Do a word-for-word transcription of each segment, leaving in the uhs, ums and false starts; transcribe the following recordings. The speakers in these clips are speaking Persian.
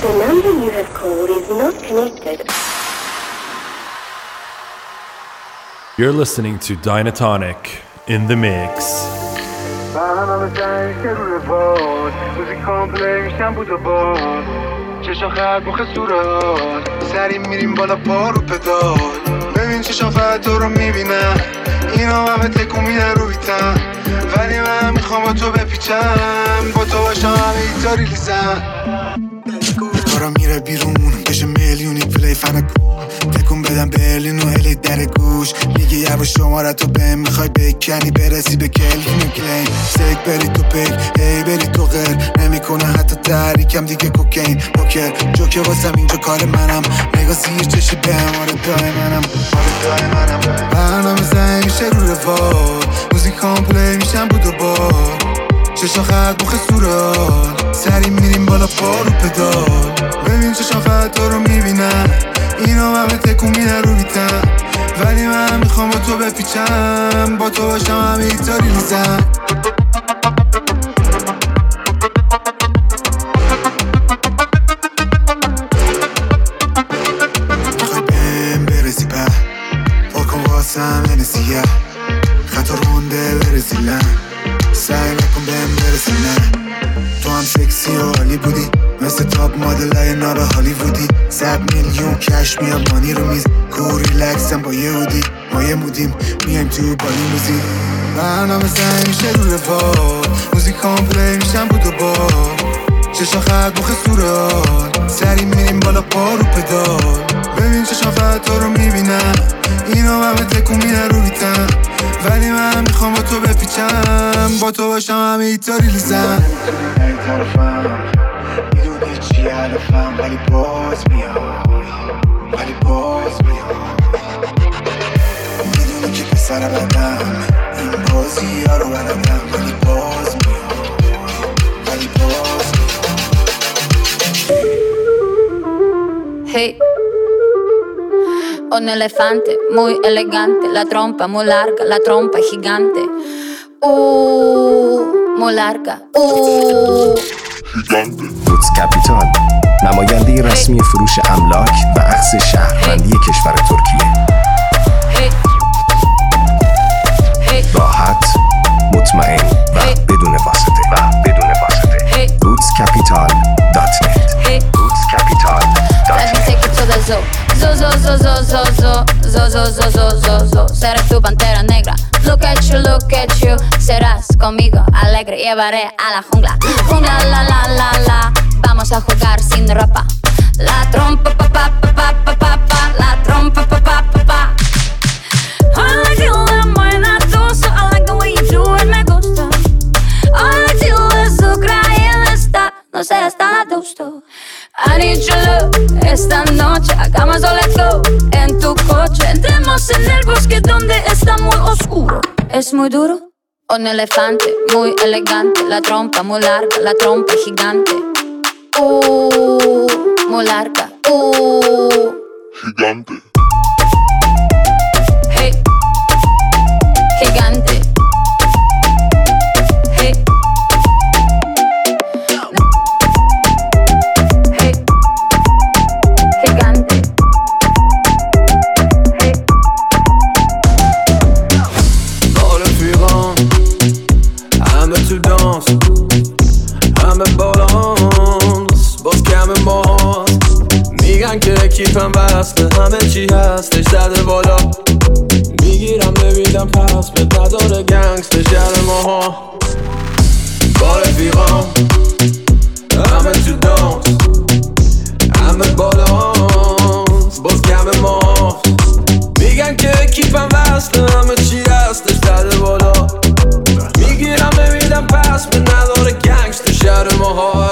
The number you have called is not connected. You're listening to Dynatonic in the mix. چشم خط مخ صورت سری میریم بالا پا رو پدال ببین چشم فقط تو رو میبینم اینا همه تکون میدن رو بیتم ولی من میخوام با تو بپیچم با تو باشم همه ایتاری لیزم کارم میره بیرون بشه میلیونی پلی فنک تکون بدم برلین و هلی در گوش میگه یه با شماره تو بهم میخوای بکنی برسی به کلین کلین سیک بری تو پیک هی بری تو غیر نمیکنه حتی تحریکم دیگه کوکین پوکر جوکه واسم اینجا کار منم نگاه سیر چشی بهم آره دای منم آره دای منم برنامه زنگ میشه رو روال موزیکام پلی میشم بود و بار چشم خط مخ صورت سری میریم بالا پا رو پدال ببین چشم خط تو رو میبینم اینا همه تکون میدن رو بیتم ولی من میخوام با تو بپیچم با تو باشم همه ایتاری لیزم میخوای بهم برسی به پاکن واسم هنسیه خطا رونده برسی لن سعی نکن بهم برسی نه تو هم سکسی و حالی بودی مثل تاپ مادل های ناب هالیوودی صد میلیون کش میاد مانی رو میز کور ریلکسم با یه هودی ما یه مودیم میایم تو بالی موزی برنامه زنگ میشه رو روال موزیکام پلی میشم بود و بار چشم خط مخ صورت سری میریم بالا پا رو پدال ببین چشم خط تو رو میبینم اینا همه تکون میدن رو بیتم ولی من میخوام با تو بپیچم با تو باشم همه ایتاری لیزم نمی طرفم میدونی چی حرفم ولی باز میام ولی باز میام میدونی که پسر بدم این بازی ها رو بلدم ولی باز میام ولی باز میام Hey, un elefante muy elegante, la trompa muy larga, la trompa gigante. Uh, muy larga. Uh. روتس کپیتال نماینده رسمی فروش املاک و اخذ شهروندی کشور ترکیه. راحت، مطمئن و بدون واسطه و بدون واسطه. روتس کپیتال دات نت. روتس کپیتال دات نت. Zo, zo, zo, zo, zo, zo, zo, zo, zo, zo, zo, zo. Seré tu pantera negra. Look at you, look at you. Serás conmigo alegre. Llevaré a la jungla. Jungla, la, la, la, la. Vamos a jugar sin ropa. La trompa, pa, pa, pa, pa, pa, pa, pa. La trompa, pa, pa, pa, pa. I like you, la buena dosa. I like the way you do it, me gusta. I like you, es Ucrania está. No sé, está a gusto. I need your love, esta noche hagamos all let's go. En tu coche, entremos en el bosque donde está muy oscuro. Es muy duro. Un elefante muy elegante, la trompa muy larga, la trompa gigante. Uh, muy larga. Uh, gigante. Hey, gigante. Hey. کیفم بسته همه چی هستش زده بالا میگیرم نمیدم پس به نداره گنگستر شهر ماها با رفیقام همه تو دانس همه بالانس باز کم ما میگن که کیفم بسته همه چی هستش زده بالا میگیرم نمیدم پس به نداره گنگستر شهر ماها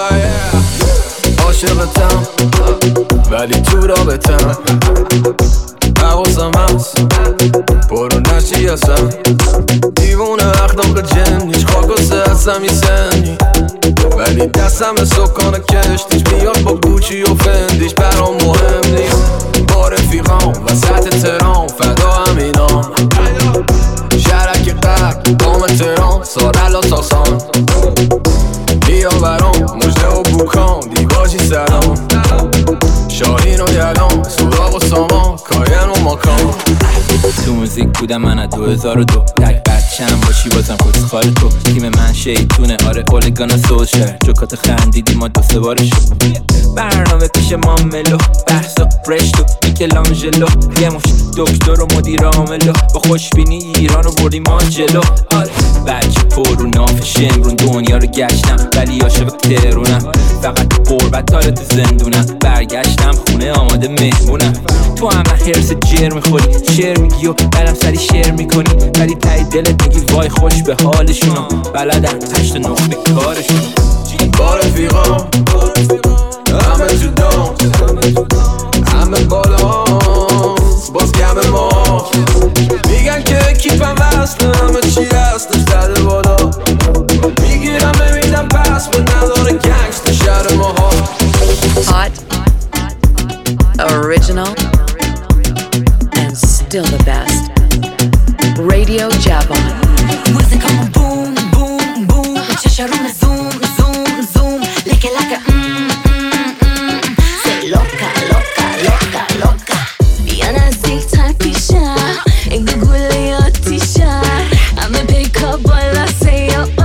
عاشقتم ولی تو رابطم حواسم هست برو نشی هستم دیوونه اخلاق جن هیچ خاک و سه هستم یه سنی ولی دستم سکان کشتیش میاد با گوچی و فندیش برام مهم نیست با رفیقام وسط ترام فدا همینام شرک قرد دام ترام سارلا تاسان بیا برام مجده و بوکان دیواجی سلام کلام سراغ و سامان کاین و ماکان. تو موزیک بودم من از دو هزار و دو تک بچم باشی بازم کسخال تو. تیم من شیطونه آره اولگانا سوشر جوکات خندیدی ما دو سه بارشو. برنامه پیش ما ملو بحثا رشتو میکلانجلو یه مش دکتر و مدیر عاملو با خوشبینی ایران رو بردیم ما جلو. آره بچه پر و ناف شمرون دنیا رو گشتم ولی عاشق ترونم. فقط تو قربت داره تو زندونم برگشتم خونه آماده مهمونم. تو هم هرس جر میخوری شعر میگی و برم سری شعر میکنی ولی تایی دلت میگی وای خوش به حالشونم. بلدن هشت نقطه کارشون با رفیقام همه تو دام همه بالا باز گم ما میگن که کیفم وصله همه چی هستش داده بالا. میگیرم نمیدم پس به نداره گنگست شهر ما ها. Hot, original, and still the best. Radio Javon. موزیکامو بوم بوم بوم چشارون زوم زوم زوم لکه لکه ام ام ام سی لوکا لوکا لوکا لوکا. بیا نزدیک‌تر پیشم انگار گوله آتیشم همه پیکا بالا سی او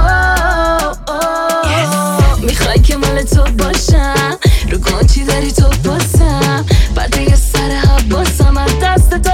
او. میخوای که مال تو باشم رو گنچی داری تو باسم بعد یه سر حباسم از دست تو.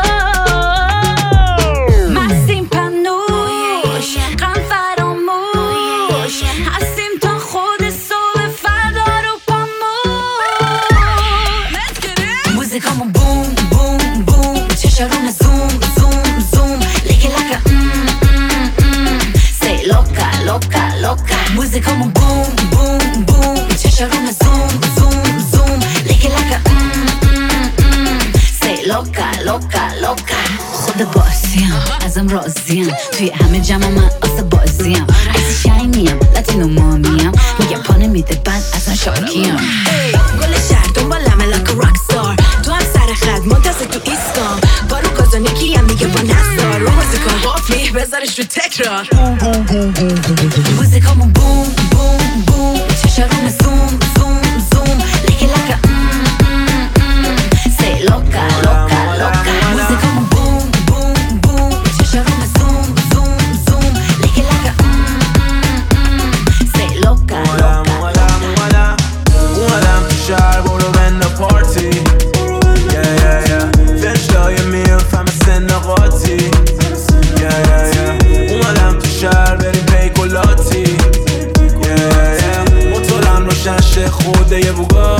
مستیم پنوش غم فراموش هستیم تا خود صبح فردا رو پاموش. موزیکامو بوم بوم بوم چشارون زوم زوم زوم لکه لکه ام ام ام سی لوکا لوکا لوکا. موزیکامو بوم بوم بوم چشارون زوم زوم زوم لکه لکه ام ام ام سی لوکا لوکا لوکا. خود بازیم ازم راضیم توی همه جمع من آسه بازیم ایزی شاینیم لاتینو مامیم میگه پانه میده بعد ازم شاکیم. گل شهر دنبالمه لکه راکستار تو هم سر خد منتظر تو ایستام بارو کازان یکی هم میگه با نستار رو موزیکام قافلی بذارش رو تکرار. موزیکامو بوم بوم بوم چشارون زوم زوم زوم لکه لکه ام ام ام سی لوکا لوکا لوکا. موزیکامو بوم بوم بوم چشارون زوم زوم زوم لکه لکه ام ام ام سی لوکا لوکا. اومدم تو شهر برو بند پارتی yeah yeah yeah فشلای میرفم سن قاطی yeah yeah yeah. اومدم تو شهر بریم پیکولاتی yeah yeah موتورم روشن شه خوده یه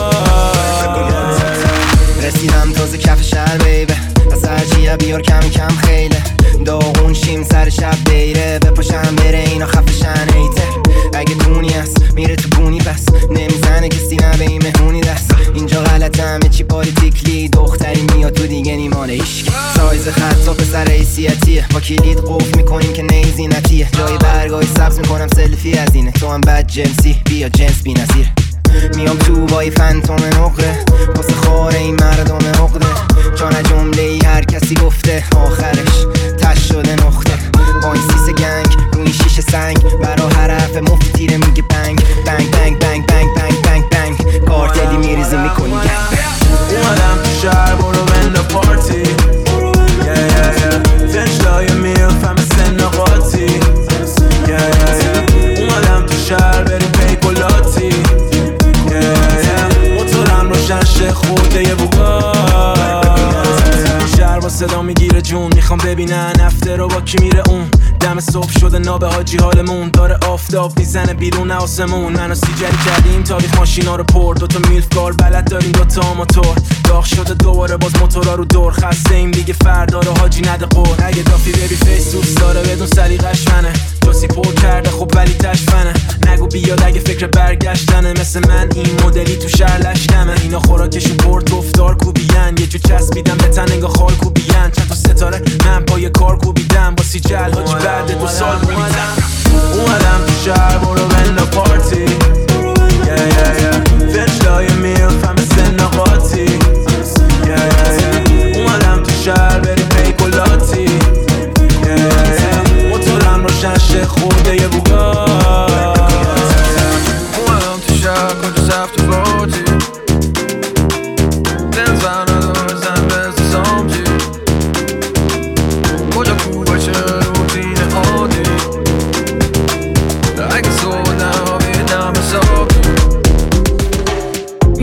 رسیدم تازه کف شهر بیبه از هرچیه بیار کم کم خیله داغون شیم سر شب بیره بپاشم بره اینا خفشن ایته اگه دونی هست میره تو بونی پس نمیزنه کسی نه به این مهمونی دست اینجا غلطه همه چی پالیتیکلی دختری میاد تو دیگه نیمانه ایشک سایز خط تا پسر حیثیتیه با کلید قفل میکنیم که نیزی نتیه جای برگای سبز میکنم سلفی از اینه تو هم بد جنسی بیا جنس بی نظیر میام تو بای فنتوم نقره واسه خاره این مردم عقده جان جمله ای هر کسی گفته آخرش تش شده نقطه با این سیس گنگ روی شیش سنگ برا هر حرف مفت تیره میگه بنگ بنگ بنگ بنگ بنگ بنگ بنگ بنگ کارتلی میریزی میکنی گنگ. اومدم تو شهر برو بند پارتی yeah yeah yeah فشلای میرفم سن قاطی yeah yeah yeah. اومدم تو شهر بریم پیکولاتی yeah yeah. موتورم روشن شه خورده یه بوگار شهر با صدا میگیره جون میخوام ببینن هفته رو با کی میره اون دم صبح شده نابه حاجی حالمون داره آفتاب میزنه بیرون آسمون منو سیجری کردیم تاریخ ماشینا رو پر دوتا میلفگار بلد داریم دوتا موتور داغ شده دوباره باز موتورا رو دور خسته ایم دیگه فردا رو حاجی نده قول اگه دافی بیبی فیس دوست داره بدون سلیقش فنه جاسی پر کرده خب ولی تشفنه نگو بیاد اگه فکر برگشتنه مثل من این مدلی تو شهر لشکمه اینا خوراکشو برد گفتار کوبیان یه جو چسبیدم به تن انگار خال کوبیان چند تا ستاره من پای کار کوبیدم با سی جل حاجی بعد دو سال بریدم اومدم تو شهر برو بند پارتی yeah yeah yeah فشلای میرفم سن قاطی yeah yeah yeah. اومدم تو شهر بریم پیکولاتی yeah yeah. موتورم روشن شه خورده یه بوگار اومدم تو شهر کجا سفت پارتی بنزن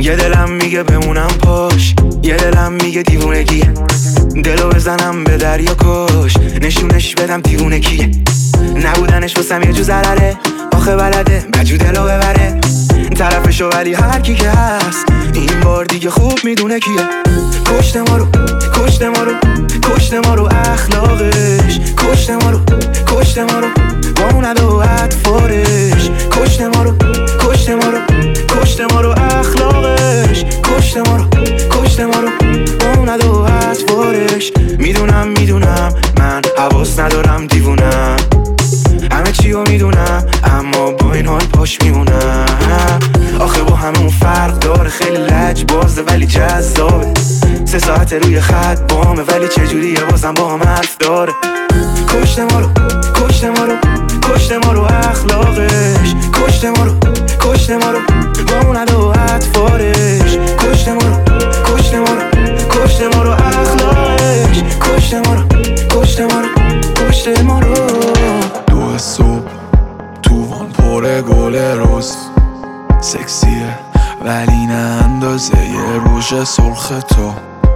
یه دلم میگه بمونم پاش، یه دلم میگه دیوونگیه. دلو بزنم به دریا کش، نشونش بدم دیوونه کیه. نبودنش واسم یه جو ضرره، آخه بلده بجو دلو ببره. طرفشو ولی هر کی که هست این بار دیگه خوب میدونه کیه. کشت ما رو، کشت ما رو، کشت ما رو اخلاقش. کشت ما رو، کشت ما رو با اون عدو اطفارش. کشت ما رو، کشت ما رو، کشت ما رو اخلاقش. کشت ما رو، کشت ما رو با اون عدو اطفارش. میدونم میدونم من حواس ندارم دیوونم، همه چیو میدونم اما با این حال پاش میمونم. آخه با همون فرق داره، خیلی لج بازه ولی جذابه. سه ساعت روی خط بامه ولی چجوریه بازم با هم حرف داره. کشت ما رو، کشت ما رو، کشت ما رو اخلاقش. کشت ما رو، کشت ما رو با اون عدو اطفارش. کشت ما رو، کشت ما رو، کشت ما رو اخلاقش. کشت ما رو، کشت ما رو، کشت ما رو. دو صبح توان پر گل روز، سکسیه ولی نه اندازه یه روژ سرخ تو.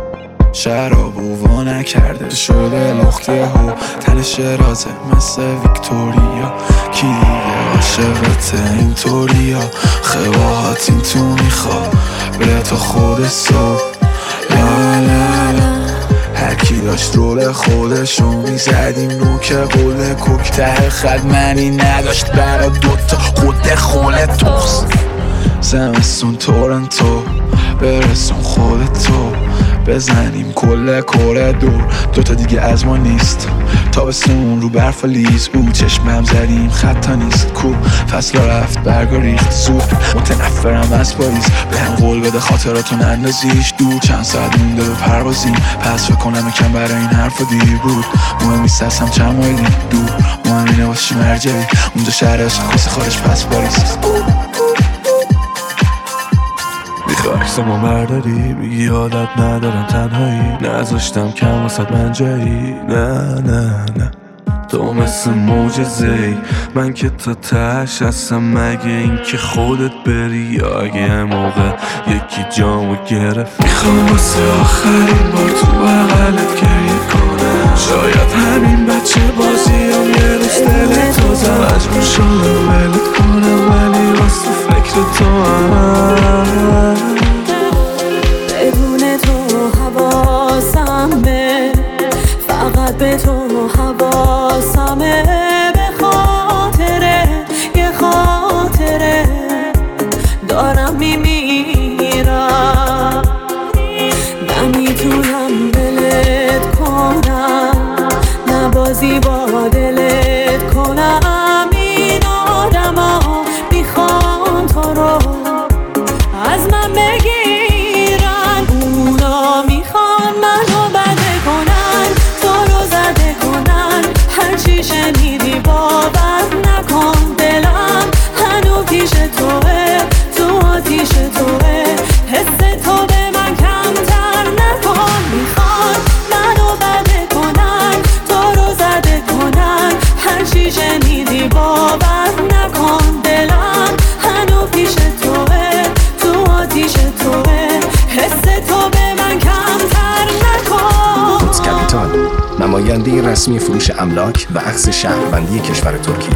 شرابو وا نکرده شده لخته ها، تنش رازه مثل ویکتوریا. کی دیگه عاشقته اینطوریا، خواهات این تو میخواد بره تا خود صبح. لا لا لا هرکی داشت رول خودشو میزدیم نوک قول کوک ته خد منی نداشت برا دوتا خود خوله توست. زمستون تورنتو برسون خودتو، بزنیم کل کره دور دوتا دیگه از ما نیست. تابستون رو برف و لیز او چشمم زدیم خطا نیست. کو فصل رفت برگا ریخت زود، متنفرم از پاییز. به هم قول بده خاطراتون اندازیش دور. چند ساعت مونده به پروازیم، پس فکر کنم یکم برای این حرفا دیر بود. مهم نیست هستم چند مایلی دور، مهم اینه واسه چی مرجعی اونجا شهر عشق خواستی خارج پس پاریس. عکسمو مرداری میگی عادت ندارم تنهایی، نذاشتم کم واسد من جایی. نه نه نه تو مثل معجزه‌ای، من که تا تهش هستم. مگه این که خودت بری یا اگه موقع یکی جامو گرفت. میخوام واسه آخرین بار تو بغلت گریه کنم، شاید همین بچه بازیام یه روز دلت تازم. مجبور شدم ولت کنم ولی واسه فکر تو هم بدون تو حواسمه، فقط به تو حواسمه. به خاطره یه خاطره دارم میمیرم، نمیتونم ولت کنم، نبازی با دلت کنم. این آدم ها میخوان تو رو از من بگیرن، اونا میخوان منو بده کنن، تو رو زده کنن. هرچی شنیدی باور نکن، دلم هنو پیش توه، تو آتیش توه. حس تو به من کمتر نکن، میخوان منو بده کنن، تو رو زده کنن. هرچی شنیدی باور نکن، دلم هنو پیش توه، تو آتیش توه. حس تو به من کمتر نکن. قدس کپیتال، نماینده رسمی فروش املاک و عکس شهروندی کشور ترکیه.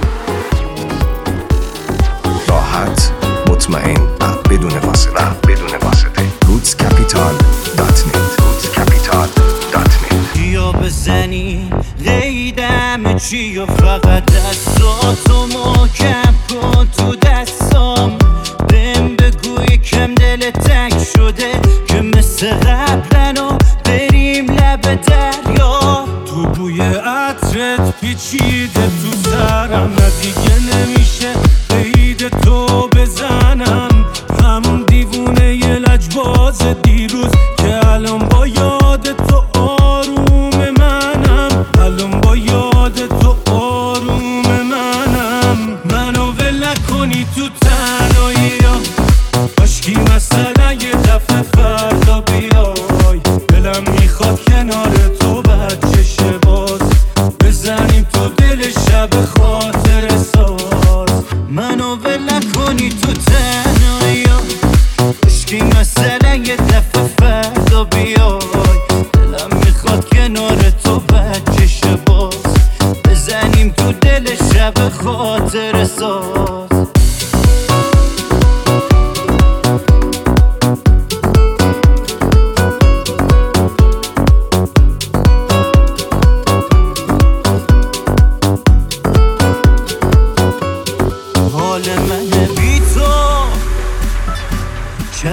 راحت، مطمئن و بدون واسطه و بدون واسطه. قدس کپیتال دات نت. قدس کپیتال دات نت. یا بزنی قیدم چی و فقط دستاتو محکم کن تو دستام. بهم بگو یکم دل تنگ شده که مثل قبلنو بریم لب دریا. تو بوی عطرت پیچیده تو سرم، نه دیگه نمیشه قید تو بزنم. همون دیوونه یه لجباز دیروز که الان با یاد تو آروم منم. الان با یاد تو آروم منم. منو ول نکنی تو تنهایی ها، باشکی مثلا یه دفعه فردا بیای. دلم میخواد کنار تو بچه باز بزنیم تو دل شب خاطر ساز. منو ول نکنی تو تنهایی ها، باشکی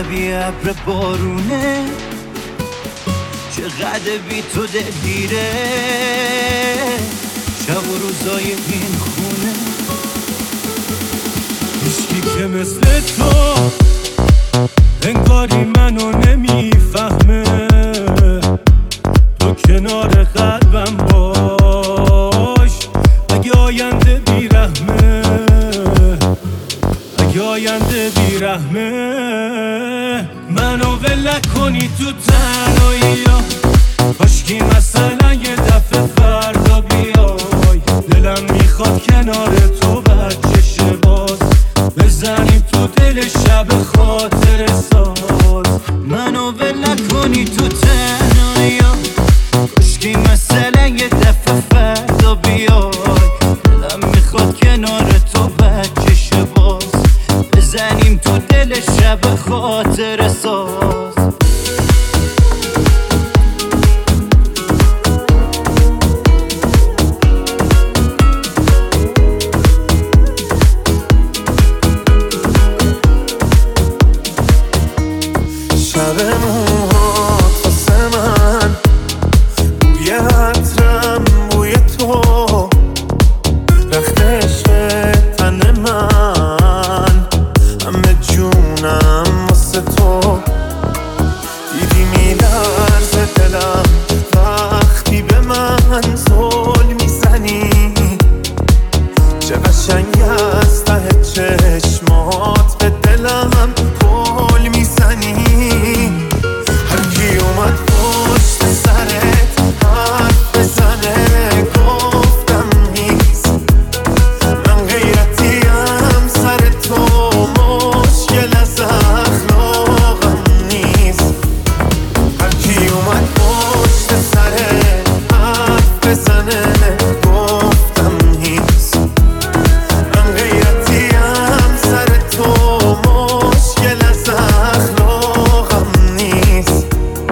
شبیه ابر بارونه چقدر بی تو دلگیره شب و روزای این خونه هیچکی که مثل تو انگاری منو نمیفهمه تو کنار قلبم باش اگه آینده بیرحمه اگه آینده بیرحمه منو ول کنی تو تنهایی ها کاشکی مثلا یه دفعه فردا بیای دلم میخواد کنار تو بچشه باز بزنیم تو دل شب خاطر ساز منو ول کنی تو تنهایی ها کاشکی مثلا یه دفعه فردا بیای دلم میخواد کنار تو بچشه باز بزنیم تو دل شب خاطر ساز شب موهات واسه من بوی عطرم بوی تو رخت عشق تن من همه جونم واسه تو دیدی میلرزه دلم وقتی به من زل میزنی چه قشنگ از ته چشمات به دلم پل میزنی هر کی اومد پشت سرت حرف بزنه گفتم نیست من غیرتیم سر تو مشکل از اخلاقم نیست هر کی اومد پشت سرت حرف بزنه گفتم نیست من غیرتیم سر تو مشکل از اخلاقم نیست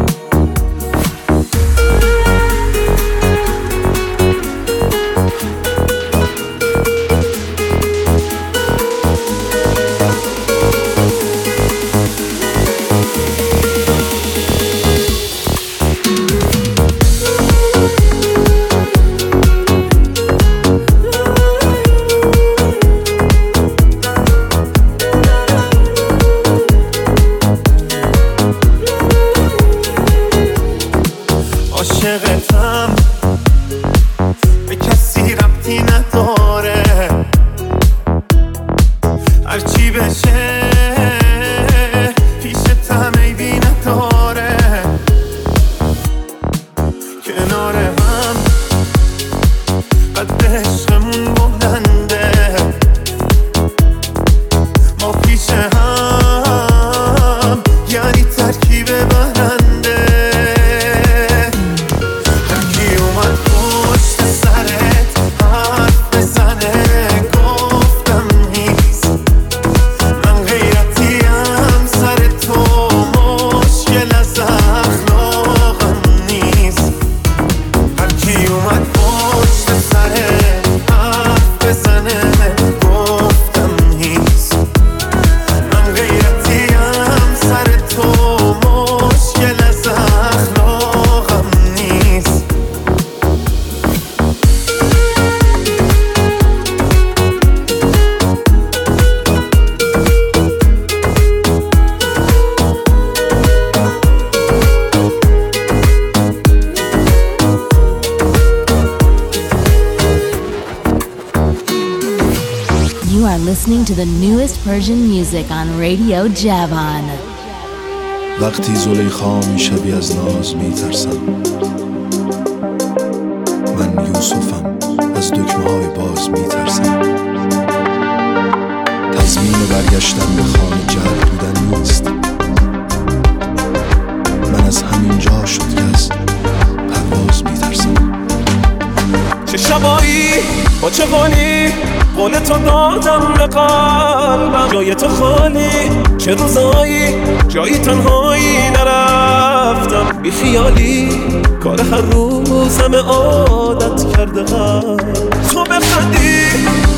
عاشقتم به کسی ربطی نداره هرچی بشه پیشتم عیبی نداره کنار هم قد عشقمون بلنده ما پیش هم یعنی ترکیب برنده هر کی اومد پشت سرت حرف بزنه گفتم نیست من غیرتیم سر تو مشکل از اخلاقم نیست هر کی اومد پشت سرت حرف بزنه گفتم نیست من غیرتیم سر تو مشکل از اخلاقم نیست You are listening to the newest Persian music on Radio Javan. وقتی زلیخا میشبی از ناز میترسم من یوسفم از دکمه های باز میترسم تضمین برگشتن به خانه جهت بودن نیست من از همین جا شد که از پرواز میترسم چه شبایی با چه قولی قول تو دادم به قلبم جای تو خالی چه روزایی جایی تنهایی نرفتم بی خیالی کار هر روز همه عادت کرده تو بخندی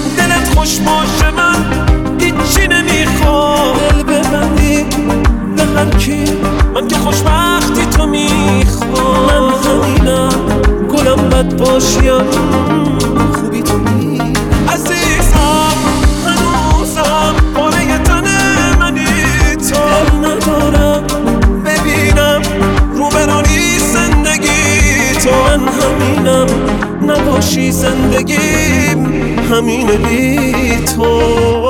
خوش باشه من هیچی نمیخوام دل ببندی نه هر کی من که خوشبختی تو میخوام من همینم گلم بد باشیم خوبی تو می عزیزم هنوزم پاره تن منی تو دل ندارم ببینم روبرانی زندگی تو من همینم نباشی زندگیم همینه بی تو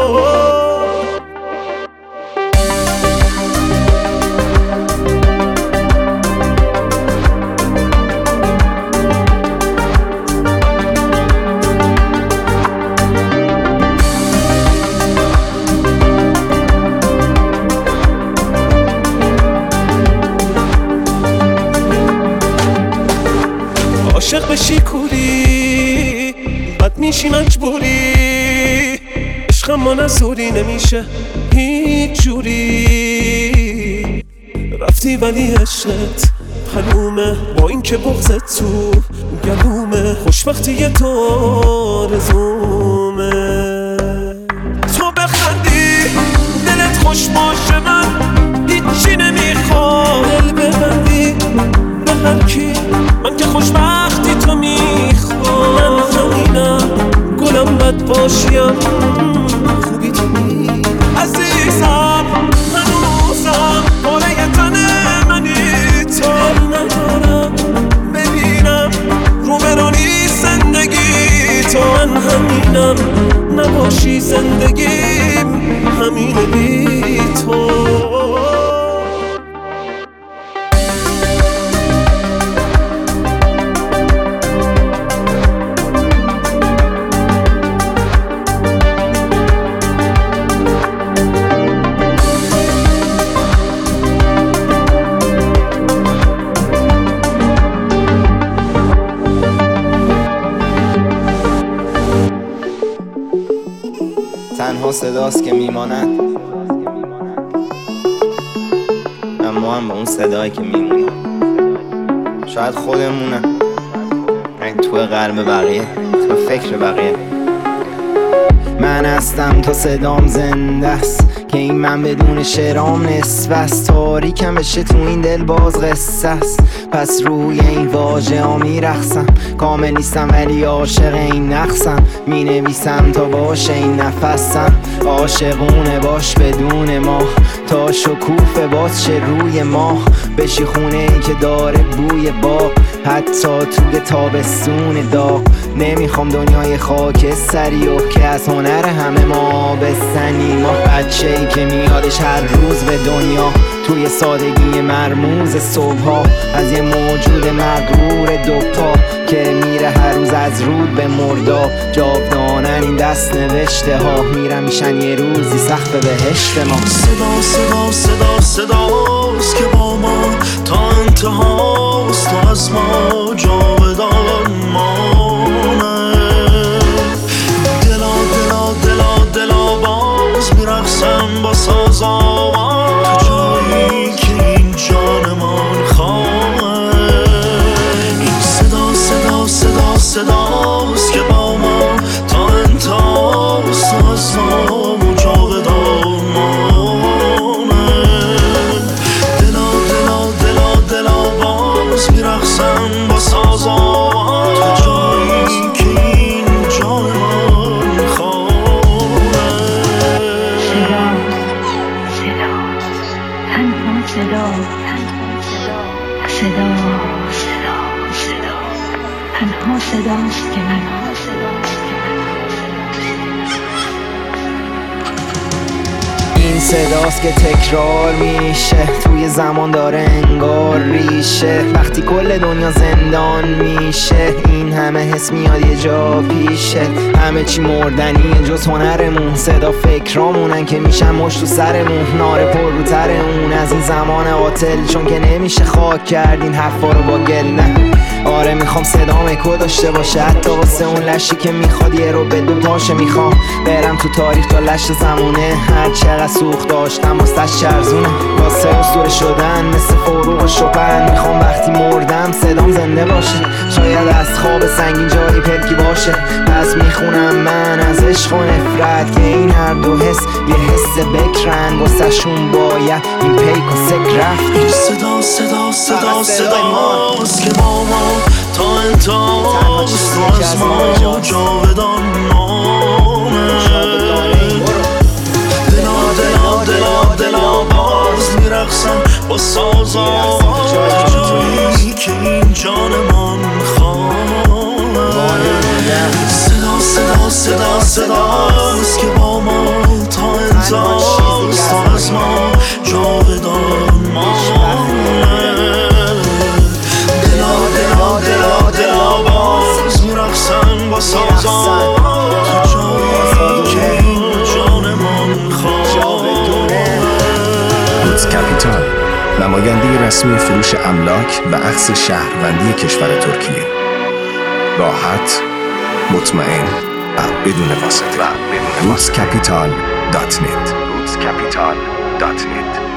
عاشق بشی کوری بد میشی مجبوری عشق ما نزوری نمیشه هیچ جوری رفتی ولی عشقت حلومه با این که بغضت تو گلومه خوشبختی تو آرزومه تو بخندی دلت خوش باشه من هیچی نمیخوام دل ببندی به هر کی من که خوشبختی تو میخوام من همینم گلم بد باشیم خوبی تو می عزیزم هنوزم پاره تن منی تو دل ندارم ببینم روبرانی زندگی تو من همینم نباشی زندگیم همینه بی تو تنها صداست که میماند اما هم به اون صدایی که میمونه شاید خودمونه این تو قلب بقیه تو فکر بقیه من هستم تا صدام زنده است که این من بدون شعرام نصف است تاریکم بشه تو این دل باز قصه است پس روی این واژه ها میرقصم کامل نیستم ولی عاشق این نقصم می نویسم تا باشه این نفسم عاشقونه باش بدون ما تا شکوفه باز شه روی ما بشی خونه ای که داره بوی باغ حتی توی تابستون داغ نمیخوام دنیای خاکستری و که از هنر همه ما بستنی ما بچه ای که میادش هر روز به دنیا توی سادگی مرموز صبحها از یه موجود مغرور دوپا که میره هر روز از رود به مردا جاودانن این دست نوشته ها میرم میشن یه روزی سقف بهشت ما صدا صدا صدا صداست که با ما تا انتهاست تا از ما جاودان مانه دلا دلا دلا دلا باز میرقصم با سازاوان تو جایی که این جانمان خواه این صدا صدا صدا صداست که با ما تا انتهاست تا از ما جاودان مانه دلا دلا دلا دلا باز میرقصم با سازاوان تو جایی که این جانمان خواه صدا صدا صدا صدا تنها صداست که من این صداست که تکرار میشه توی زمان داره انگار ریشه وقتی کل دنیا زندان میشه این همه حس میاد یه جا پیشه همه چی مردنیه جز هنرمون صدا فکرامونن که میشن مشت تو سرمون ناره پر رو ترمون از این زمان قاتل چون که نمیشه خاک کردین حرفا رو با گل نه آره میخوام صدام اکو داشته باشه حتی واسه اون لشی که میخواد یه رو به دو پاشه میخوام برم تو تاریخ تا لش زمونه هر چقدر شلوغ داشتم واسه شرزونه واسه اسطوره شدن مثل فروغ و شوپن میخوام وقتی مردم صدام زنده باشه شاید از خواب سنگین جایی پلکی باشه پس میخونم من از عشق و نفرت که این هر دو حس یه حس بکرن واسه شون باید این پیک و سک رفت این صدا صدا صدا صداست که با ما تا انتهاست تو از ما جاودان مانه دلا دلا دلا دلا باز میرقصم با سازا جایی که این جانمان خانه صدا صدا صدا صداست که با ما تا انتهاست تا از ما جاودان مانه دلا دلا دلا دلا باز میرقصم با سازا جایی که این جانمان خانه روتس کپیتال نماینده رسمی فروش املاک و عکس شهروندی کشور ترکیه. راحت، مطمئن و بدون واسطه. روتس کپیتال دات نت روتس کپیتال دات نت